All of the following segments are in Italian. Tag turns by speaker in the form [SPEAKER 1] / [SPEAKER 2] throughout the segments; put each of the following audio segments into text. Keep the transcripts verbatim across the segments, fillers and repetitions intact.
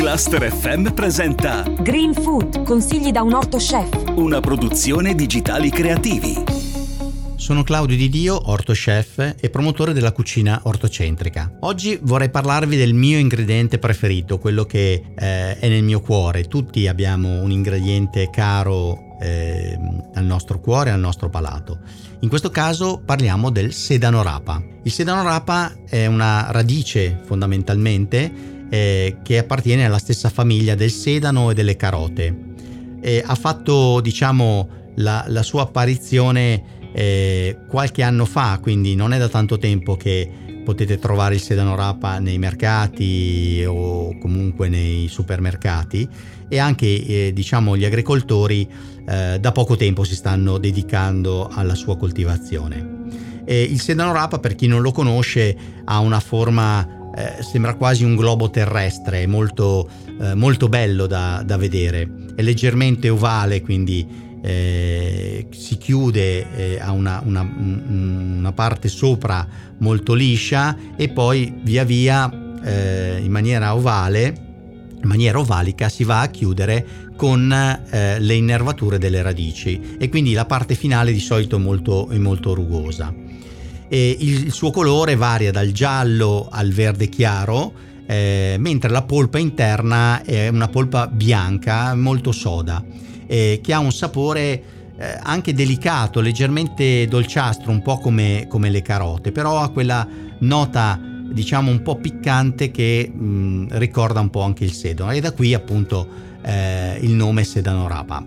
[SPEAKER 1] Cluster F M presenta
[SPEAKER 2] Green Food, consigli da un orto chef.
[SPEAKER 1] Una produzione Digitali Creativi.
[SPEAKER 3] Sono Claudio Di Dio, orto chef e promotore della cucina ortocentrica. Oggi vorrei parlarvi del mio ingrediente preferito, quello che eh, è nel mio cuore. Tutti abbiamo un ingrediente caro eh, al nostro cuore, al nostro palato. In questo caso parliamo del sedano rapa. Il sedano rapa è una radice fondamentalmente eh, che appartiene alla stessa famiglia del sedano e delle carote. E ha fatto, diciamo, la, la sua apparizione Eh, qualche anno fa, quindi non è da tanto tempo che potete trovare il sedano rapa nei mercati o comunque nei supermercati, e anche eh, diciamo gli agricoltori eh, da poco tempo si stanno dedicando alla sua coltivazione. E il sedano rapa, per chi non lo conosce, ha una forma eh, sembra quasi un globo terrestre, molto, eh, molto bello da, da vedere. È leggermente ovale, quindi Eh, si chiude, eh, ha una, una, una parte sopra molto liscia e poi via via eh, in maniera ovale, in maniera ovalica si va a chiudere con eh, le innervature delle radici, e quindi la parte finale di solito è molto, è molto rugosa. E il, il suo colore varia dal giallo al verde chiaro, eh, mentre la polpa interna è una polpa bianca molto soda, Eh, che ha un sapore eh, anche delicato, leggermente dolciastro, un po' come, come le carote, però ha quella nota, diciamo, un po' piccante che mh, ricorda un po' anche il sedano, e da qui appunto eh, il nome sedano rapa.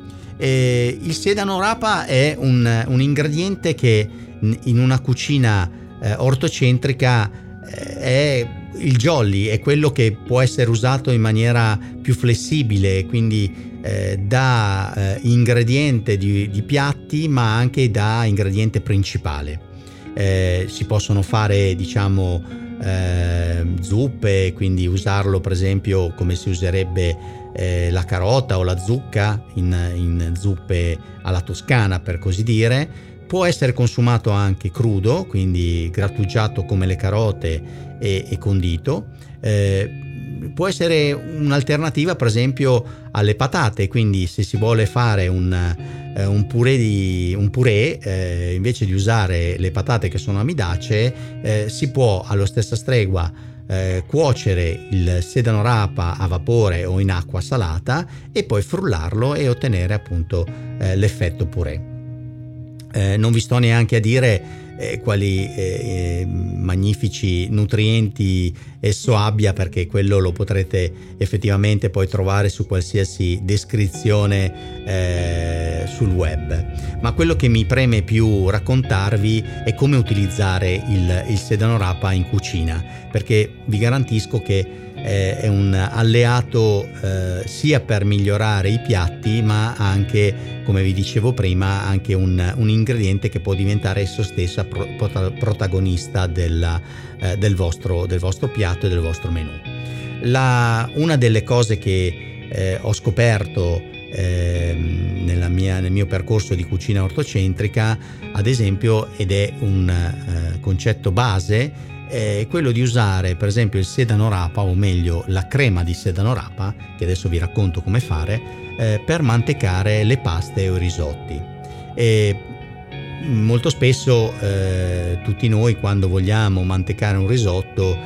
[SPEAKER 3] E il sedano rapa è un, un ingrediente che in una cucina eh, ortocentrica eh, è il jolly, è quello che può essere usato in maniera più flessibile, quindi eh, da eh, ingrediente di, di piatti, ma anche da ingrediente principale. Eh, si possono fare, diciamo, eh, zuppe, quindi usarlo per esempio come si userebbe eh, la carota o la zucca in, in zuppe alla toscana, per così dire. Può essere consumato anche crudo, quindi grattugiato come le carote e, e condito. Eh, può essere un'alternativa per esempio alle patate, quindi se si vuole fare un, eh, un purè, di, un purè eh, invece di usare le patate che sono amidacee, eh, si può allo stessa stregua eh, cuocere il sedano rapa a vapore o in acqua salata e poi frullarlo e ottenere appunto eh, l'effetto purè. Eh, non vi sto neanche a dire eh, quali eh, magnifici nutrienti esso abbia, perché quello lo potrete effettivamente poi trovare su qualsiasi descrizione eh, sul web. Ma quello che mi preme più raccontarvi è come utilizzare il, il sedano rapa in cucina, perché vi garantisco che eh, è un alleato eh, sia per migliorare i piatti, ma anche, come vi dicevo prima, anche un, un ingrediente che può diventare esso stessa pro, protagonista della, eh, del, vostro, del vostro piatto e del vostro menù. La, una delle cose che eh, ho scoperto eh, nella mia, nel mio percorso di cucina ortocentrica, ad esempio, ed è un eh, concetto base, è quello di usare per esempio il sedano rapa, o meglio la crema di sedano rapa, che adesso vi racconto come fare, eh, per mantecare le paste o i risotti. E molto spesso eh, tutti noi, quando vogliamo mantecare un risotto,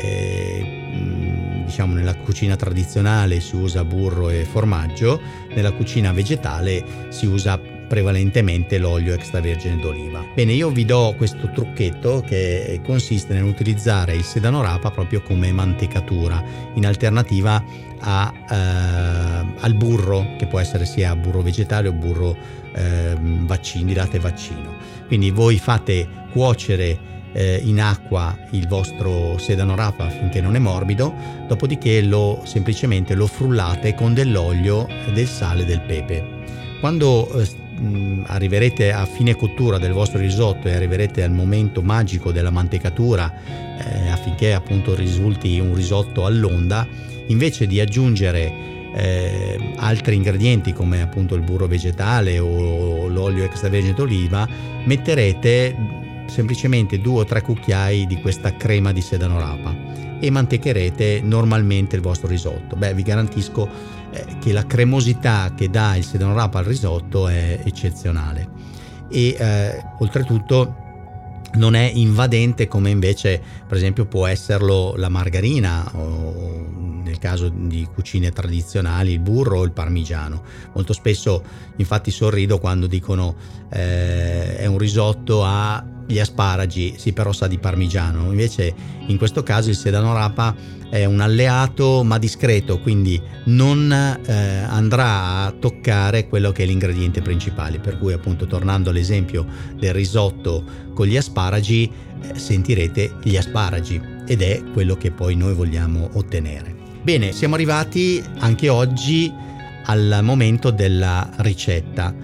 [SPEAKER 3] eh, diciamo nella cucina tradizionale si usa burro e formaggio, nella cucina vegetale si usa prevalentemente l'olio extravergine d'oliva. Bene, io vi do questo trucchetto che consiste nell'utilizzare il sedano rapa proprio come mantecatura, in alternativa a, eh, al burro, che può essere sia burro vegetale o burro eh, vaccino, di latte vaccino. Quindi voi fate cuocere eh, in acqua il vostro sedano rapa finché non è morbido, dopodiché lo semplicemente lo frullate con dell'olio, del sale e del pepe. Quando eh, arriverete a fine cottura del vostro risotto e arriverete al momento magico della mantecatura, eh, affinché appunto risulti un risotto all'onda, invece di aggiungere eh, altri ingredienti come appunto il burro vegetale o l'olio extravergine d'oliva, metterete semplicemente due o tre cucchiai di questa crema di sedano rapa e mantecherete normalmente il vostro risotto. Beh, vi garantisco eh, che la cremosità che dà il sedano rapa al risotto è eccezionale e eh, oltretutto non è invadente come invece per esempio può esserlo la margarina o nel caso di cucine tradizionali il burro o il parmigiano. Molto spesso infatti sorrido quando dicono eh, è un risotto agli asparagi, sì però sa di parmigiano, invece in questo caso il sedano rapa è un alleato ma discreto, quindi non eh, andrà a toccare quello che è l'ingrediente principale, per cui appunto tornando all'esempio del risotto con gli asparagi eh, sentirete gli asparagi ed è quello che poi noi vogliamo ottenere. Bene, siamo arrivati anche oggi al momento della ricetta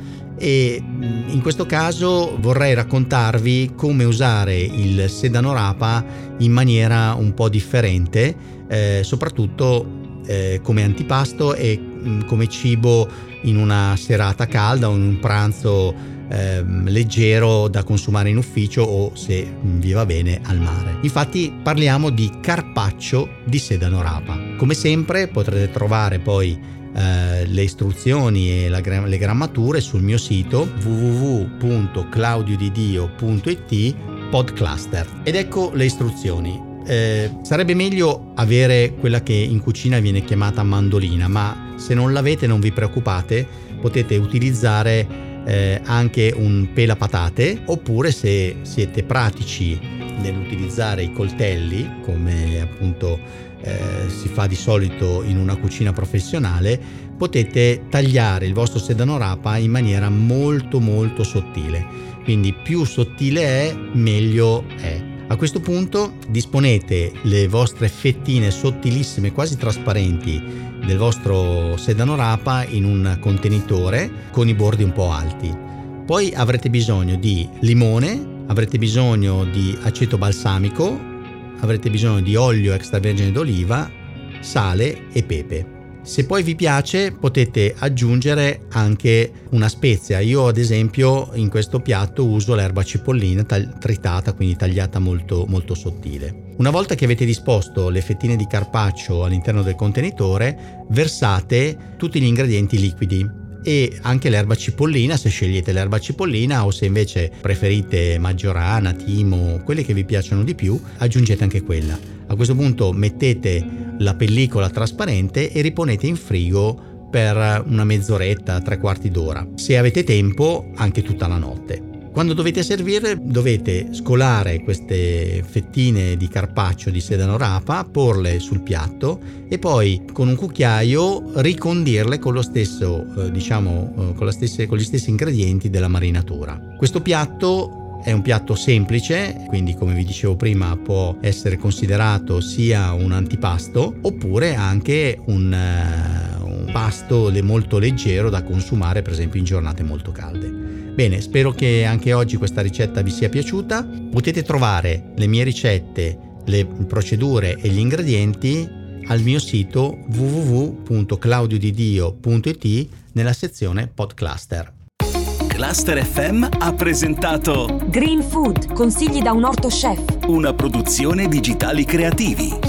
[SPEAKER 3] e in questo caso vorrei raccontarvi come usare il sedano rapa in maniera un po' differente, eh, soprattutto eh, come antipasto e mh, come cibo in una serata calda o in un pranzo eh, leggero da consumare in ufficio o, se vi va bene, al mare. Infatti parliamo di carpaccio di sedano rapa. Come sempre potrete trovare poi Uh, le istruzioni e la, le grammature sul mio sito w w w punto claudio di dio punto i t podcluster. Ed ecco le istruzioni. Eh, sarebbe meglio avere quella che in cucina viene chiamata mandolina, ma se non l'avete non vi preoccupate, potete utilizzare eh, anche un pelapatate, oppure se siete pratici nell'utilizzare i coltelli come appunto Eh, si fa di solito in una cucina professionale, potete tagliare il vostro sedano rapa in maniera molto molto sottile, quindi più sottile è meglio è. A questo punto disponete le vostre fettine sottilissime, quasi trasparenti, del vostro sedano rapa in un contenitore con i bordi un po' alti. Poi avrete bisogno di limone, avrete bisogno di aceto balsamico, avrete bisogno di olio extravergine d'oliva, sale e pepe. Se poi vi piace potete aggiungere anche una spezia. Io ad esempio in questo piatto uso l'erba cipollina tag- tritata, quindi tagliata molto molto sottile. Una volta che avete disposto le fettine di carpaccio all'interno del contenitore, versate tutti gli ingredienti liquidi e anche l'erba cipollina, se scegliete l'erba cipollina, o se invece preferite maggiorana, timo, quelle che vi piacciono di più, aggiungete anche quella. A questo punto mettete la pellicola trasparente e riponete in frigo per una mezz'oretta, tre quarti d'ora. Se avete tempo, anche tutta la notte. Quando dovete servire dovete scolare queste fettine di carpaccio di sedano rapa, porle sul piatto e poi con un cucchiaio ricondirle con lo stesso, eh, diciamo, eh, con, la stesse, con gli stessi ingredienti della marinatura. Questo piatto è un piatto semplice, quindi come vi dicevo prima può essere considerato sia un antipasto oppure anche un, uh, un pasto molto leggero da consumare per esempio in giornate molto calde. Bene, spero che anche oggi questa ricetta vi sia piaciuta. Potete trovare le mie ricette, le procedure e gli ingredienti al mio sito w w w punto claudio di dio punto i t nella sezione Podcluster.
[SPEAKER 1] Cluster F M ha presentato
[SPEAKER 2] Green Food, consigli da un orto chef.
[SPEAKER 1] una produzione Digitali Creativi.